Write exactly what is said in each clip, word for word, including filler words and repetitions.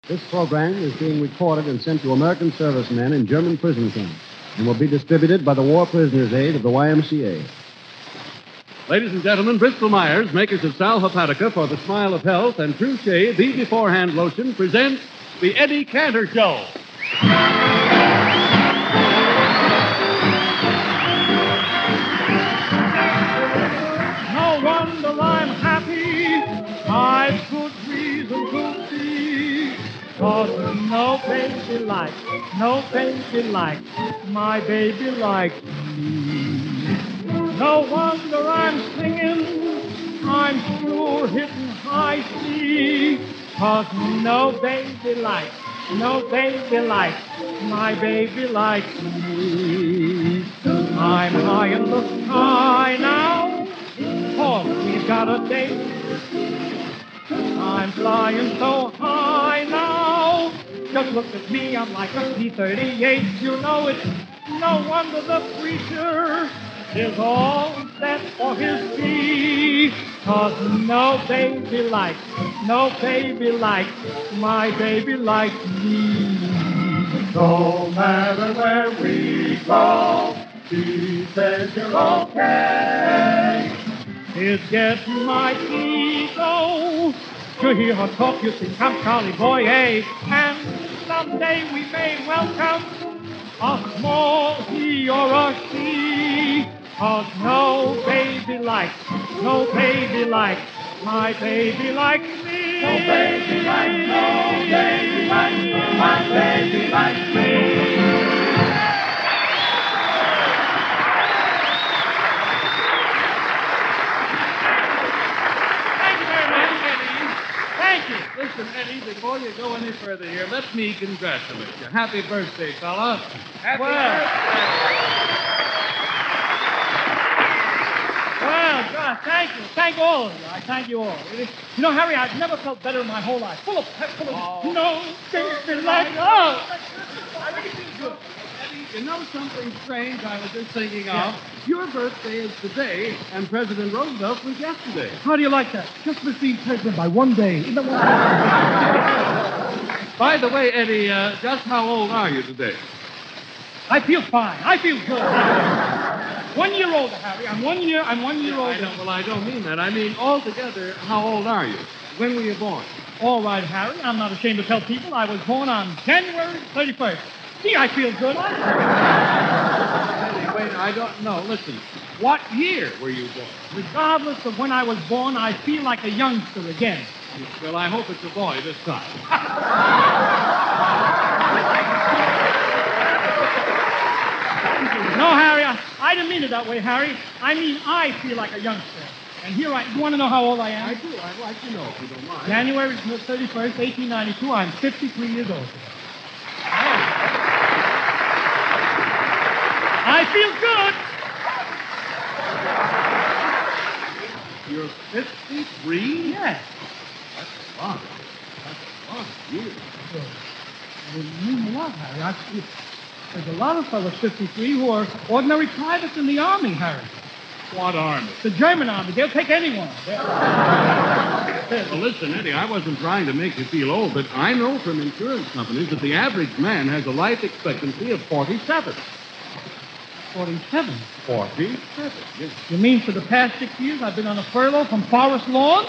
This program is being recorded and sent to American servicemen in German prison camps and will be distributed by the War Prisoners Aid of the Y M C A. Ladies and gentlemen, Bristol Myers, makers of Sal Hepatica for the Smile of Health and True Shave, the Beforehand Lotion, presents the Eddie Cantor Show. No wonder I'm happy. I've good reason to be. Cause no baby like, no baby like, my baby likes me. No wonder I'm singing, I'm sure hitting high C. Cause no baby like, no baby like, my baby likes me. I'm high in the sky now, cause we've got a date. I'm flying so high now, just look at me, I'm like a P thirty-eight. You know it's no wonder the preacher is all set for his fee. Cause no baby likes, no baby likes, my baby likes me. No matter where we go, he says you're okay. It's getting my ego to hear her talk. You think I'm Charlie Boy, eh? And someday we may welcome a small he or a she. Cause no baby likes, no baby likes, my baby likes me. No baby likes, no baby likes, my baby likes me. Listen, Eddie, before you go any further here, let me congratulate you. Happy birthday, fella. Happy Well. birthday. Well, God, thank you. Thank all of you. I thank you all. Really. You know, Harry, I've never felt better in my whole life. Full of pep, full of... Oh. No, baby, like... Oh! I really feel good. Eddie, you know something strange I was just thinking Yeah. of? Your birthday is today, and President Roosevelt was yesterday. How do you like that? Just missed being president by one day. Isn't that wonderful? By the way, Eddie, uh, just how old are you today? I feel fine. I feel good. One year older, Harry. I'm one year. I'm one year I older. don't, well, I don't mean that. I mean, altogether, how old are you? When were you born? All right, Harry. I'm not ashamed to tell people I was born on January thirty-first. See, I feel good. Eddie, wait, I don't know. Listen, what year were you born? Regardless of when I was born, I feel like a youngster again. Well, I hope it's a boy this time. No, Harry, I, I didn't mean it that way, Harry. I mean, I feel like a youngster. And here I... You want to know how old I am? I do. I'd like to know, if you don't mind. January thirty-first, eighteen ninety-two. I'm fifty-three years old. I feel good. You're fifty-three? Yes. That's a lot. That's a lot of years. It means a lot, Harry. I feel... There's a lot of fellows fifty-three who are ordinary privates in the Army, Harry. What army? The German Army. They'll take anyone. Well, listen, Eddie, I wasn't trying to make you feel old, but I know from insurance companies that the average man has a life expectancy of forty-seven. forty-seven. forty-seven, yes. You mean for the past six years I've been on a furlough from Forest Lawn?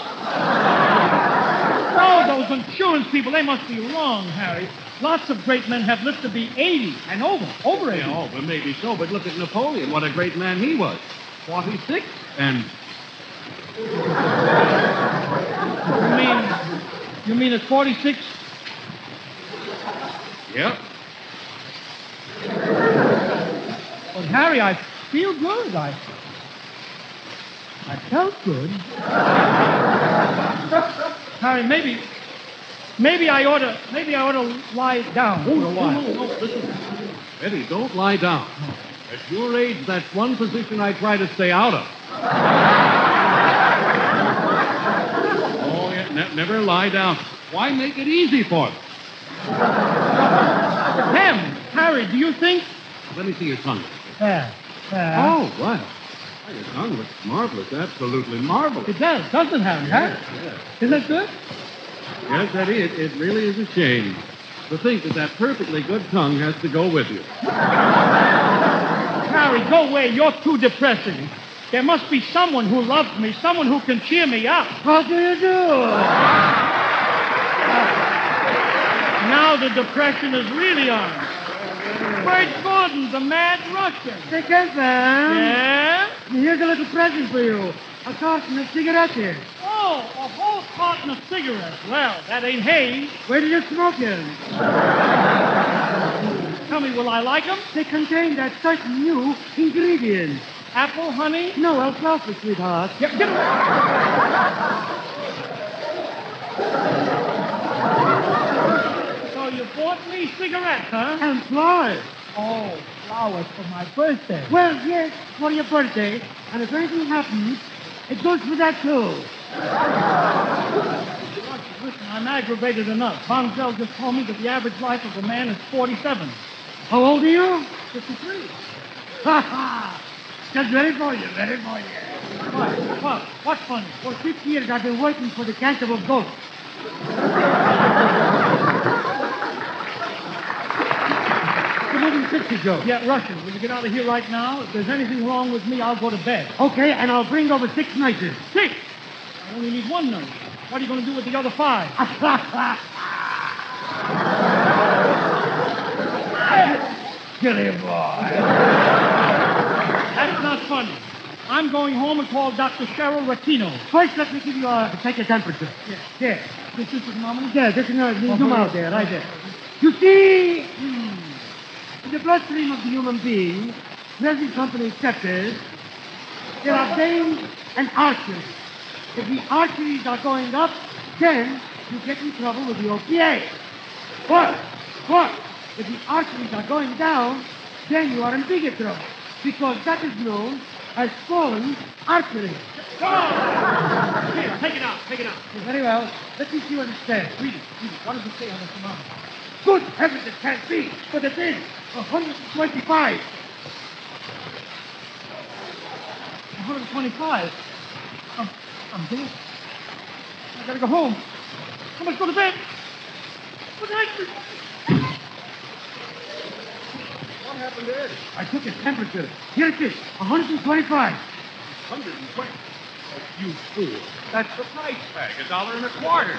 Oh, those insurance people, they must be wrong, Harry. Lots of great men have lived to be eighty and over, over eighty. Yeah, oh, well, maybe so, but look at Napoleon. What a great man he was. forty-six, and... You mean, you mean at forty-six? Yep. But, Harry, I feel good. I, I felt good. Harry, maybe, maybe I ought to, maybe I ought to lie down for a while. No, no, no, listen. Eddie, don't lie down. At your age, that's one position I try to stay out of. Oh, yeah, ne- never lie down. Why make it easy for them? Tim, Harry, do you think... Let me see your tongue. Yeah, yeah. Oh, wow. Why, your tongue looks marvelous. Absolutely marvelous. It does, doesn't it, Harry? Huh? Yes. Isn't it good? Yes, Eddie, it, it really is a shame to think that that perfectly good tongue has to go with you. Harry, go away. You're too depressing. There must be someone who loves me, someone who can cheer me up. What do you do? Now the depression is really on. Bert Gordon, the mad Russian. Take care, man. Yeah? Here's a little present for you. A carton of cigarettes. Oh, a whole carton of cigarettes. Well, that ain't hay. Where did you smoke them? Tell me, will I like them? They contain that certain new ingredient. Apple, honey? No alfalfa, sweetheart. Yeah, get away. So you bought me cigarettes, huh? And flowers. Oh, flowers for my birthday. Well, yes, for your birthday. And if anything happens, it goes for that, too. Listen, I'm aggravated enough. Bonzell just told me that the average life of a man is forty-seven. How old are you? fifty-three. Ha ha! Just ready for you, ready for you. What? What? What's funny? For six years, I've been working for the Canterville Ghost. The moving picture show. Yeah, Russian, will you get out of here right now? If there's anything wrong with me, I'll go to bed. Okay, and I'll bring over six nurses. Six! I only need one nurse. What are you going to do with the other five? Silly boy. That's not funny. I'm going home and call Doctor Cheryl Ratino. First, let me give you a take your temperature. Yeah. There. This is the nominee? There, this is a zoom Oh, out there, right there. You see, hmm, in the bloodstream of the human being, present company accepted, there are veins and arteries. If the arteries are going up, then you get in trouble with the O P A. But, but, if the arteries are going down, then you are in bigger trouble, because that is known as swollen artery. Here, take it out, take it out. Very well. Let me see what it says. Read it, read it. What does it say on the thermometer? Good heavens, it can't be. But it is. one hundred twenty-five. one hundred twenty-five. I'm, I'm dead. I gotta go home. I must go to bed. Good night. What happened to Eddie? I took his temperature. Here it is. one hundred twenty-five. one hundred twenty. Oh, you fool. That's the price tag, a dollar and a quarter.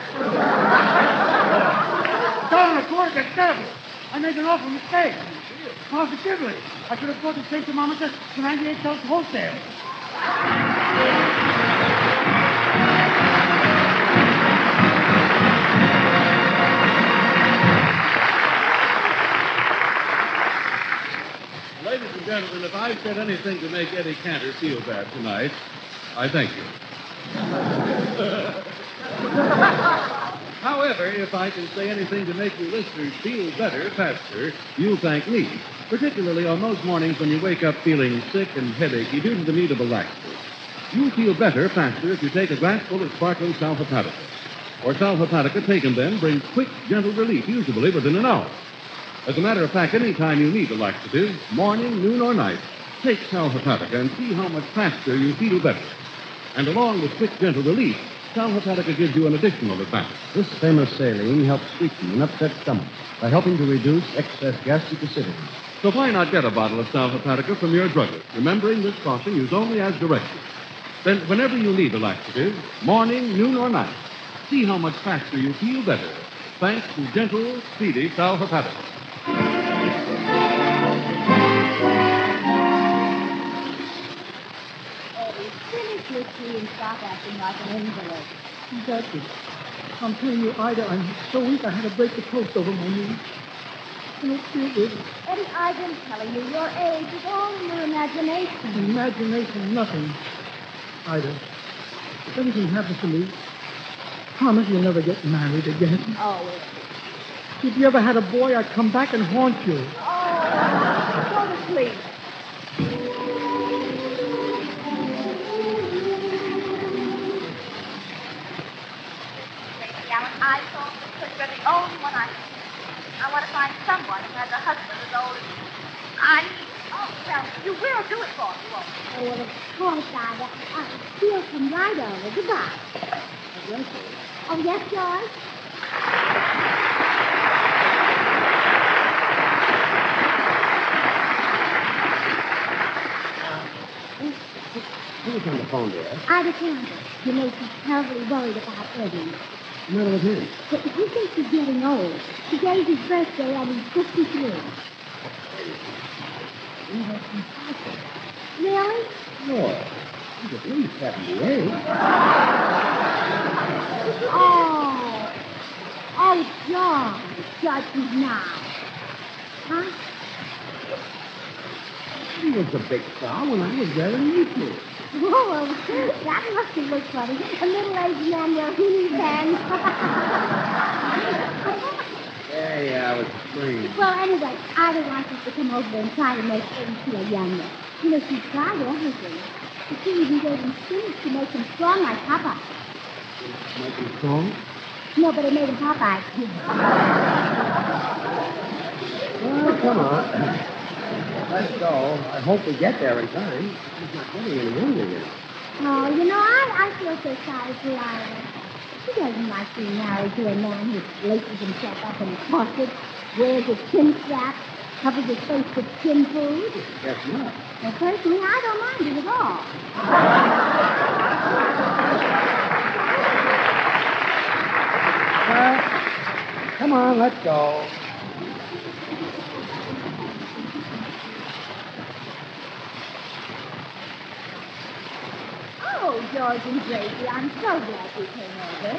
Dollar a quarter, that's terrible. I made an awful mistake. Positively. I could have bought the same thermometer for ninety-eight cents wholesale. Ladies and gentlemen, if I've said anything to make Eddie Cantor feel bad tonight, I thank you. However, if I can say anything to make you listeners feel better faster, you'll thank me, particularly on those mornings when you wake up feeling sick and headachy due to the need of a laxative. You'll feel better faster if you take a glassful of sparkling Sal Hepatica. Or Sal Hepatica taken then brings quick, gentle relief, usually within an hour. As a matter of fact, any time you need a laxative, morning, noon, or night, take Sal Hepatica and see how much faster you feel better. And along with quick, gentle relief, Sal Hepatica gives you an additional advantage. This famous saline helps sweeten an upset stomach by helping to reduce excess gastric acidity. So why not get a bottle of Sal Hepatica from your druggist, remembering this caution used only as directed. Then, whenever you need a laxative, morning, noon, or night, see how much faster you feel better, thanks to gentle, speedy Sal Hepatica. Finish your tea and stop acting like an invalid. Jackie, I'm telling you, Ida, I'm so weak I had to break the post over my knee. I don't feel good. Eddie, I've been telling you, your age is all in your imagination. Imagination, nothing. Ida, if anything happens to me, promise you'll never get married again. Oh, Eddie. If you ever had a boy, I'd come back and haunt you. Oh, go to sleep. I thought because you're the only one I I want to find someone who has a husband as old as you. I need Oh, well, you will do it for me, won't you? Oh, well, of course, Ida. Uh, we'll come right over. Goodbye. Oh, yes, George? Who's on the phone there? Ida Campbell. You know, she's terribly worried about Eddie. What's the matter with him? But he thinks he's getting old. Today's his birthday, and he's fifty-three. Really? Sure. He's at least seventy-eight. Oh. Oh, John. Judge now. Huh? He was a big star when I was there in Newport. Oh, well, that must have looked funny. A middle-aged man wearing pants. Yeah, yeah, I was afraid. Well, anyway, Ida wants us to come over and try to make Eddie feel younger. You know, she's tried everything. She even gave him spinach to make him strong like Popeye. Make him strong? No, but it made him Popeye. Well, come on. Let's go. I hope we get there in time. He's not getting any younger yet. Oh, you know, I, I feel so sorry for Ida. She doesn't like being married to a man who laces himself up in a corset, wears a chin strap, covers his face with skin food. Guess not. Well, personally, I don't mind it at all. Well, come on, let's go. Oh, George and Gracie, I'm so glad you came over.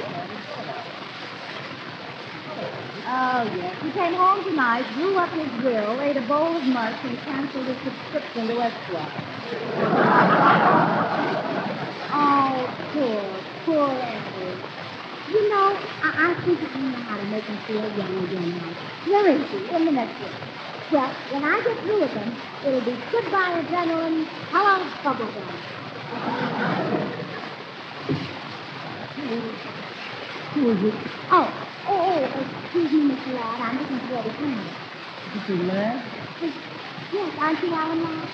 Oh, yes. He came home tonight, drew up his will, ate a bowl of mush, and canceled his subscription to Westwell. Oh, poor, poor Edward. You know, I, I think you know how to make him feel young again now. Where is he? In the next room. Well, when I get through with him, it'll be goodbye adrenaline, hello bubblegum. Who is it? Oh, oh, oh, excuse me, Mister Ladd. I'm looking for Eddie Campbell. Is it Ladd? Yes, aren't you Alan Ladd?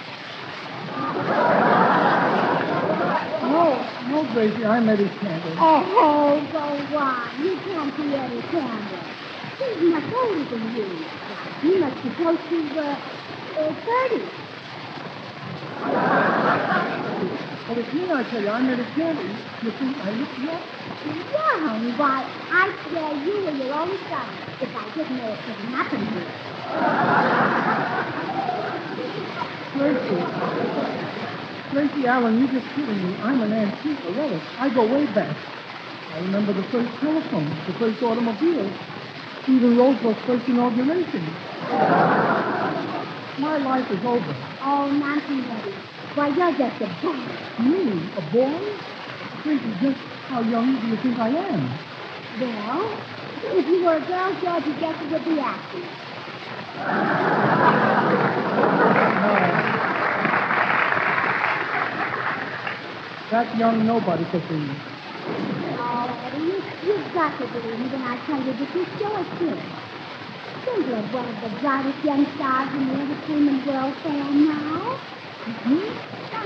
No, no, Gracie, I'm Eddie Campbell. Oh, go on. You can't be Eddie Campbell. He's much older than you. He must be close to, uh, uh thirty. Well, it's me, I tell you, I'm Eddie Campbell. You think I look young? Young? Why, I swear you were your own son if I didn't know it couldn't happen to you. Gracie. Gracie Allen, you're just kidding me. I'm an antique, a relic. I go way back. I remember the first telephone, the first automobile, Stephen Roosevelt's first inauguration. My life is over. Oh, nonsense, Eddie. Why, you're just a boy. Me, a boy? Gracie, just how young do you think I am? Well, if you were a girl, George, you guess it would be acting. That young nobody could be. Oh, Eddie, you, you've got to believe me when I tell you that you're still a kid. Think of one of the brightest young stars in the entertainment world fan now. Mm-hmm.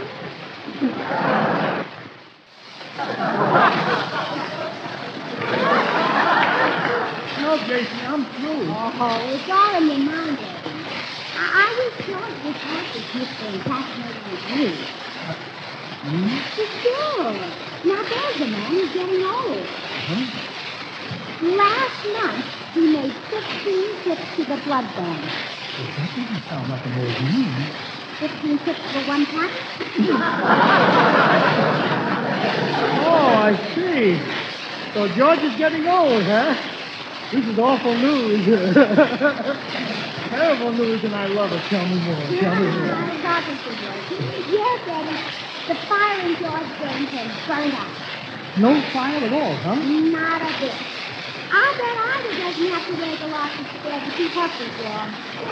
No, Gracie, I'm through. Oh, it's all in your mind, Eddie. I, I wish George would talk as youthful and fascinating as you. Hmm? Sure. Now, there's a man who's getting old. Huh? Last month, he made fifteen trips to the blood bank. Well, that doesn't sound like an old man. Fifteen trips for one pack? Oh, I see. So George is getting old, huh? This is awful news. Terrible news, and I love it. Tell me more. Tell me more. I got it, George. Yes, Eddie. The fire in George James has burned out. No fire at all, huh? Not a bit. I bet Ida doesn't have to raise a lot to spare to keep up with George.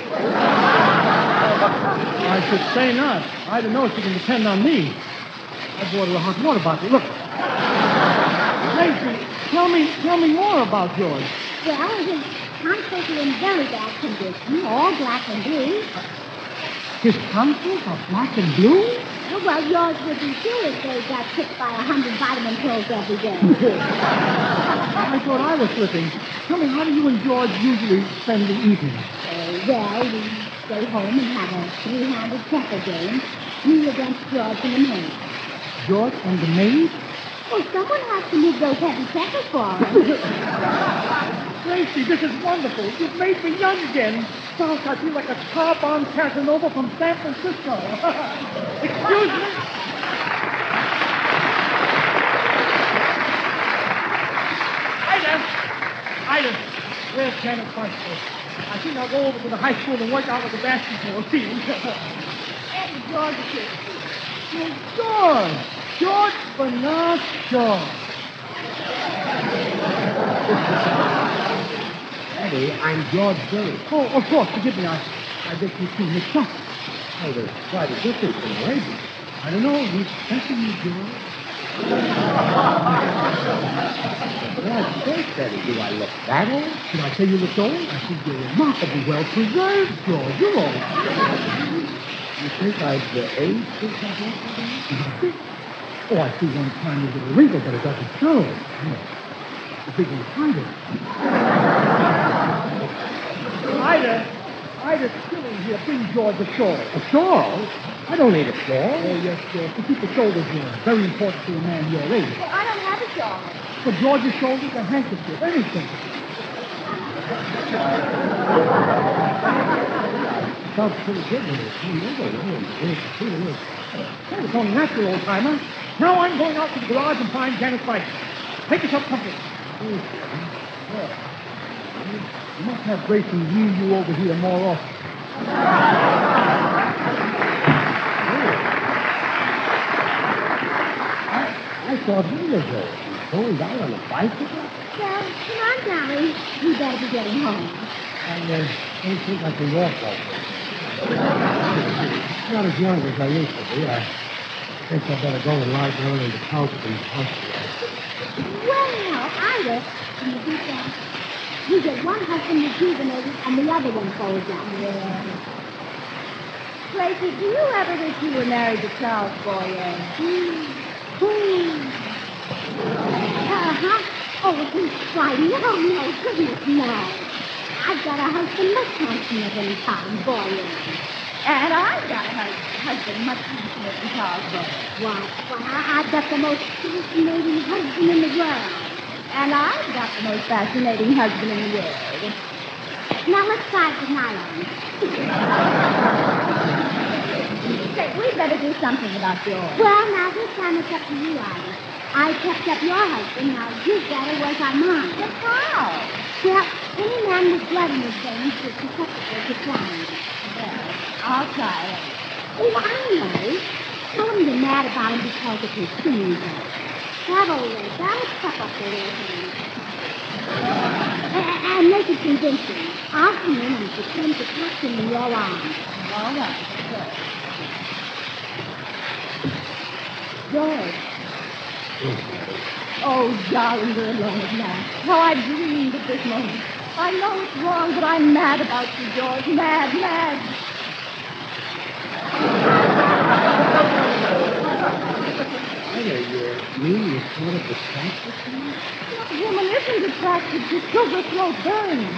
I should say not. I don't know if she can depend on me. I bought her a hot water bottle. Look. Gracie, tell me, tell me more about George. Well, his concerts are in very bad condition, all black and blue. His concerts are black and blue? Oh, well, yours would be too if they got kicked by a hundred vitamin pills every day. I thought I was slipping. Tell me, how do you and George usually spend the evening? Uh, well, we stay home and have a three-handed checker game. Me against George and the maid. George and the maid? Well, someone has to move those heavy checkers for him. Gracie, this is wonderful. You've made me young again. Gosh, I feel like a car-bound Casanova from San Francisco. Excuse me. Ida! Ida, where's Janet Farnsworth? I think I'll go over to the high school and work out with the basketball team. And George is here. Oh, George! George Bernard Shaw. Eddie, I'm George Berry. Oh, of course. Forgive me. I, I get you two mixed up. Oh, there's quite a difference in the ladies. I don't know. You expecting me, George? For God's sake, Eddie, do I look that old? Should I say you look old? I think you're remarkably well preserved, George. You're old. You think I've uh, aged since I went to Oh, I see one tiny little wrinkle, but it doesn't show. No. The big one's hiding. Ida, Ida, chilling here. Bring George a shawl. A shawl? I don't need a shawl. Oh, yes, yes. To keep the shoulders warm. Very important to a man your age. Well, I don't have a shawl. For George's shoulders, a handkerchief, anything. Sounds pretty good when it's clean over. Oh, it's only natural, old timer. Now I'm going out to the garage and find Janet Price. Make yourself comfortable. Well, you must have Gracie wheel you over here more often. I, I thought he was uh, going down on a bicycle. Well, come on, Dolly. We better be getting home. I uh, don't think I can walk like this. Not as young as I used to be. I guess I better go and lie down on the couch in the hospital. Well, Ida, can you beat that? You get one husband rejuvenated and the other one folds up. Yeah. Gracie, do you ever wish you were married to Charles Boyer? Hmm. Hmm. Uh-huh. Oh, he's frightened. Oh, no, goodness, no. I've got a husband much handsomer than Tom Boyer. And I've got a hus- husband much handsomer than Charles Boyer. Why, why, I- I've got the most fascinating husband in the world. And I've got the most fascinating husband in the world. Now, let's try it with nylon. Say, we'd better do something about yours. Well, now, this time it's up to you, Ida. I kept up your husband. Now, you've got to work on mine. But how? Well, any man with blood in his veins is susceptible to crime. Well, I'll try it. Oh, I know. Tell him you're mad about him because of his singing voice. That'll, that'll step up the little thing. And, and make it convincing. I'll come in and pretend to touch him in your arms. All right. Good. George. Oh, darling, we're alone at last. How I dreamed of this moment. I know it's wrong, but I'm mad about you, George. Mad, mad. Ida, you mean you're sort of attracted to me? What woman isn't attracted to silver throat burns?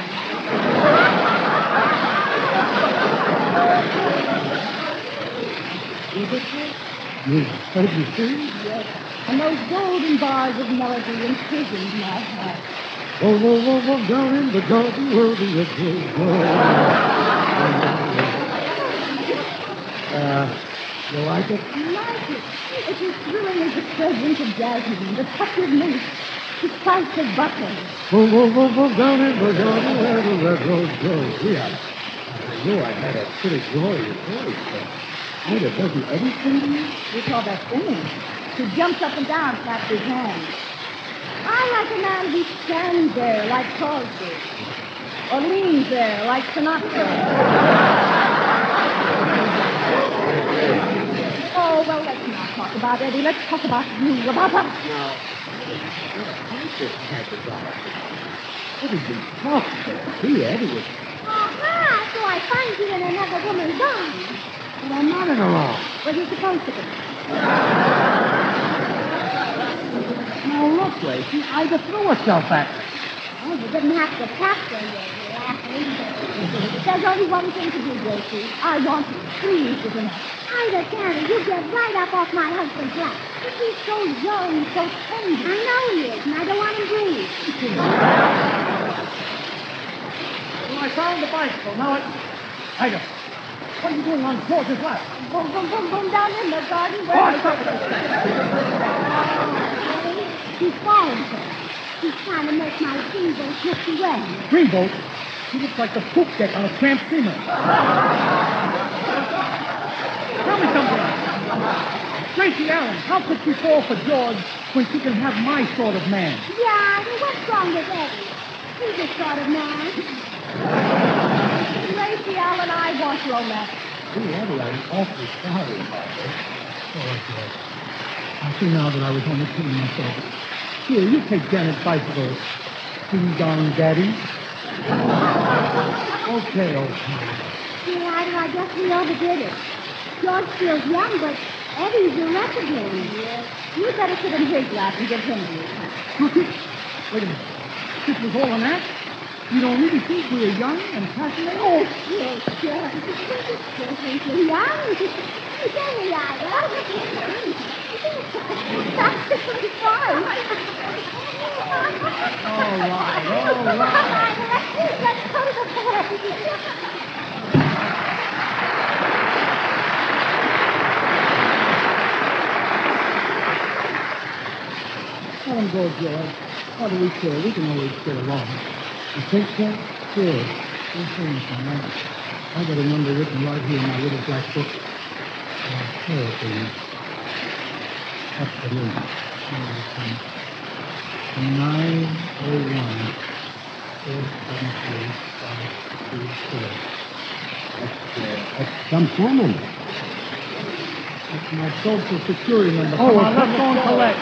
You heard me sing? Yes. And those golden bars of melody imprisoned my heart. Oh, whoa, whoa, whoa, down in the garden world of the Uh, you like it? Like it. It's as thrilling as the fragrance of jasmine, the touch of mint, the spice of butter. Whoa, whoa, whoa, whoa, down in the garden where the red rose grows. Yeah, I knew I had a pretty glorious voice, but Ida, doesn't Eddie sing to you? We call that singing. He jumps up and down, claps his hands. I like a man who stands there like Crosby, or leans there like Sinatra. Oh, well, let's not talk about Eddie. Let's talk about you, about us. Now, I just had to drive. What did you talk to? He, Eddie was... Uh-huh, so I find you in another woman's arms. But I'm not in the wrong. Well, you're supposed to be. Now, look, Gracie, Ida threw herself at me. Oh, you didn't have to tap her, you laughing. There's only one thing to do, Gracie. I want you. Please, is enough. Ida, Carrie, you get right up off my husband's lap. But he's so young, so tender. I know he is, and I don't want him breathe. Well, I found the bicycle. Now I... Ida, what are you doing on George's lap? Boom, boom, boom, boom, down in the garden. Oh, Where I thought... He's falling for it. He's trying to make my steamboat look too well. Dreamboat? He looks like the poop deck on a tramp steamer. Tell me something. Gracie Allen, how could she fall for George when she can have my sort of man? Yeah, well, what's wrong with Eddie? He's a sort of man. Gracie Allen, I want romance. Oh, Eddie, I'm awfully sorry about this. Oh, George. I see now that I was only kidding myself. Here, you take Janet's bicycle. Ding-dong, Daddy. Okay, okay. Yeah, I, I guess we overdid it. George feels young, but Eddie's irreparable. Yes. You better sit in his lap and give him the account. Wait a minute. This was all an act? You don't really think we are young and passionate? Oh, sure, sure. Sure think you're young. Tell me, Ida. That's fine. All right, all right. Let's go to the play. Let him go, George. What do we care? We can always get along. You think so? Sure. Don't say anything, man. I got a number written right here in my little black book. Uh, Hurricane. What's the number? nine oh one four seven three five two four. That's, uh, that's some phone number. That's my social security number. Oh, well, let's go and collect.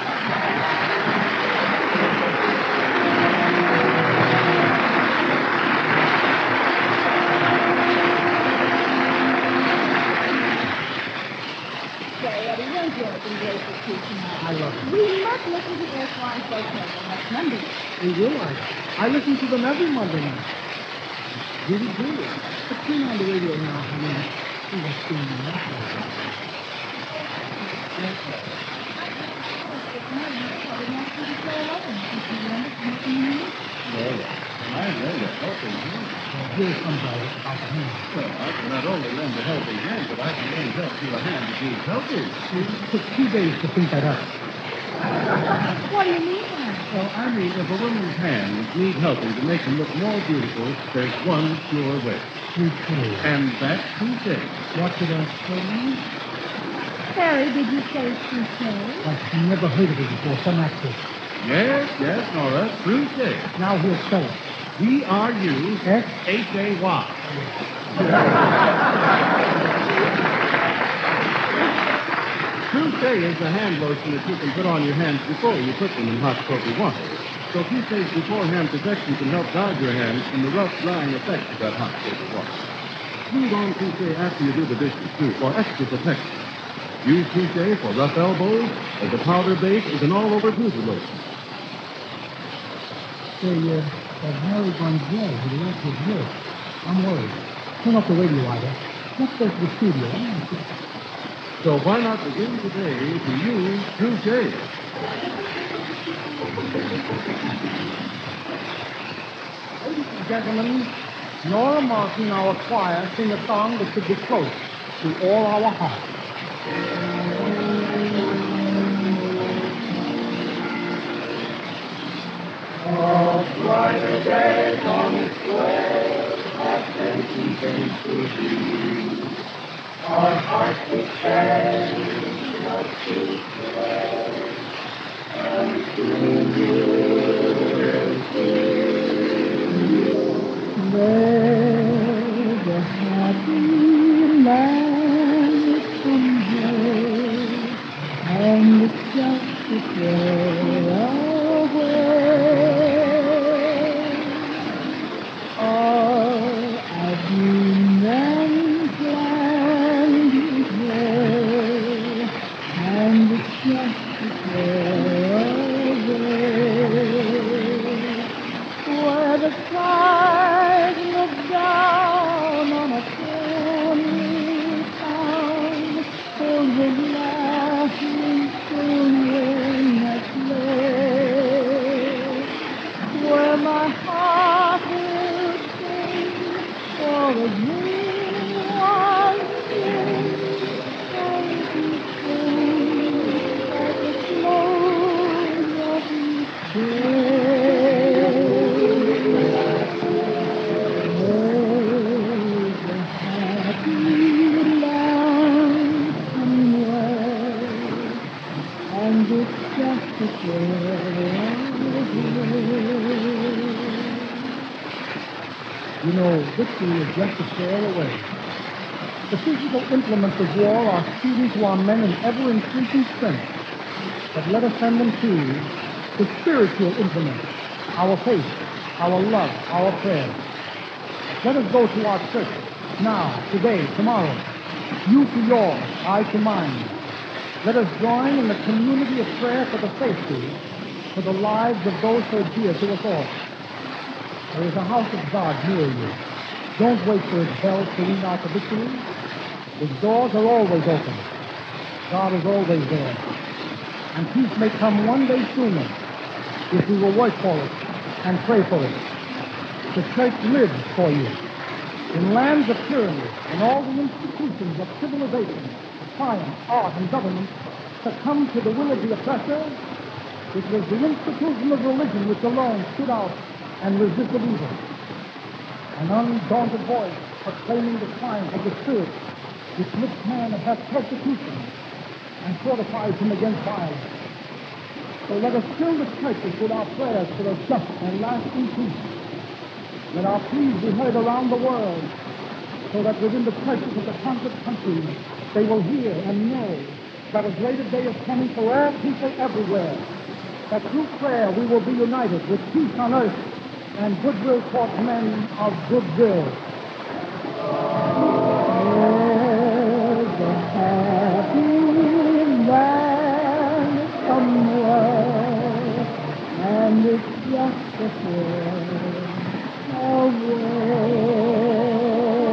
I love it. We must listen to this one so careful next Monday. We will, I. I listen to them every Monday night. Really do. But turn on the radio now, honey. See what's going on. Well, I lend a helping hand. Well, here comes our, our hand. Well, I can not only lend a helping hand, but I can lend help to a hand that needs helping. It took two days to think that up. What do you mean? Well, I mean, if a woman's hands need helping to make them look more beautiful, there's one sure way. Okay. And that's Touche. What did I say? Harry, did you say touche? I've never heard of it before. Some accent. Yes, yes, Nora, Touche. Now we'll spell it. D R U S? H A Y. Touche is the hand lotion that you can put on your hands before you put them in hot soapy water. So Touche's beforehand protection can help guard your hands from the rough, drying effects of that hot soapy water. Smooth on Touche after you do the dishes, too, for extra protection. Use Touche for rough elbows, as a powder base is an all-over beauty lotion. Say, uh, that Harry Gonzalez, he left his work. I'm worried. Turn off the radio, Ida. Let's go to the studio. So why not begin today to use Touche? Ladies and gentlemen, Nora Martin, our choir, sing a song that should be close to all our hearts. A brighter day on its way, our faces came to be. Our hearts would change, our feet away, and soon you will see. Where the happy land comes home, and it's just a prayer away. All I've been and planned only found filled with laughing children at play, where my heart will sing for a dream was in, and be free at the close of each day. There's a happy land somewhere, and it's just a prayer away. You know, victory is just a prayer away. The physical implements of war are speeding to our men in ever-increasing strength. But let us send them to the spiritual implements, our faith, our love, our prayer. Let us go to our church now, today, tomorrow. You to yours, I to mine. Let us join in the community of prayer for the safety, for the lives of those so dear to us all. There is a house of God near you. Don't wait for its bells to ring out the victory. Its doors are always open. God is always there. And peace may come one day sooner if we will work for it and pray for it. The church lives for you. In lands of tyranny, in all the institutions of civilization, science, art, and government succumb to the will of the oppressor, it was the institution of religion which alone stood out and resisted evil. An undaunted voice proclaiming the triumph of the Spirit which lifts man above persecution and fortifies him against violence. So let us fill the churches with our prayers for a just and lasting peace. Let our pleas be heard around the world, so that within the churches of the conquered countries they will hear and know that a greater day is coming for all people everywhere, that through prayer we will be united with peace on earth and goodwill toward men of goodwill. There's a happy land somewhere, and it's just a prayer away.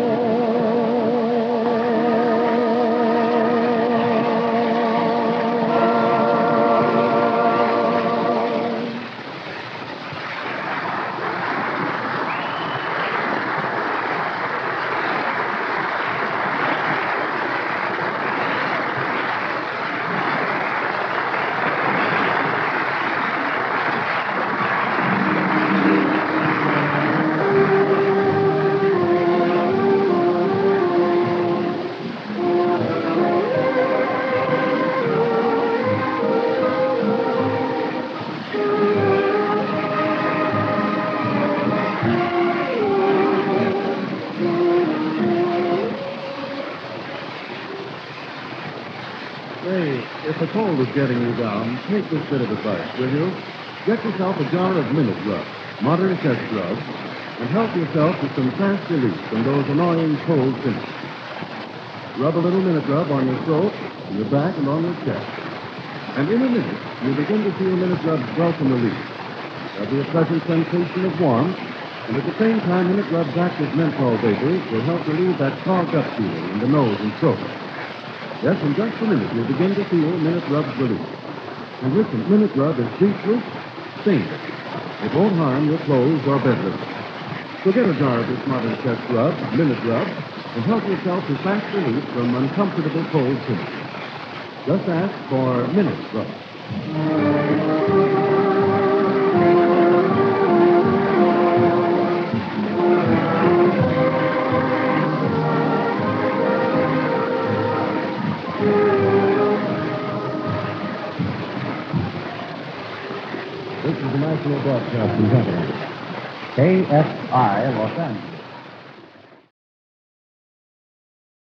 If the cold is getting you down, take this bit of advice, will you? Get yourself a jar of Minute Rub, modern chest rub, and help yourself with some fast relief from those annoying cold symptoms. Rub a little Minute Rub on your throat, your back, and on your chest. And in a minute, you'll begin to feel Minute Rub's welcome relief. There'll be a pleasant sensation of warmth, and at the same time, Minute Rub's active menthol vapors will help relieve that clogged up feeling in the nose and throat. Yes, in just a minute, you'll begin to feel Minute Rub's relief. And listen, Minute Rub is greaseless, stainless. It won't harm your clothes or bed linen. So get a jar of this modern chest rub, Minute Rub, and help yourself to fast relief from uncomfortable cold symptoms. Just ask for Minute Rub. This is the National Broadcasting Company. K S I, Los Angeles.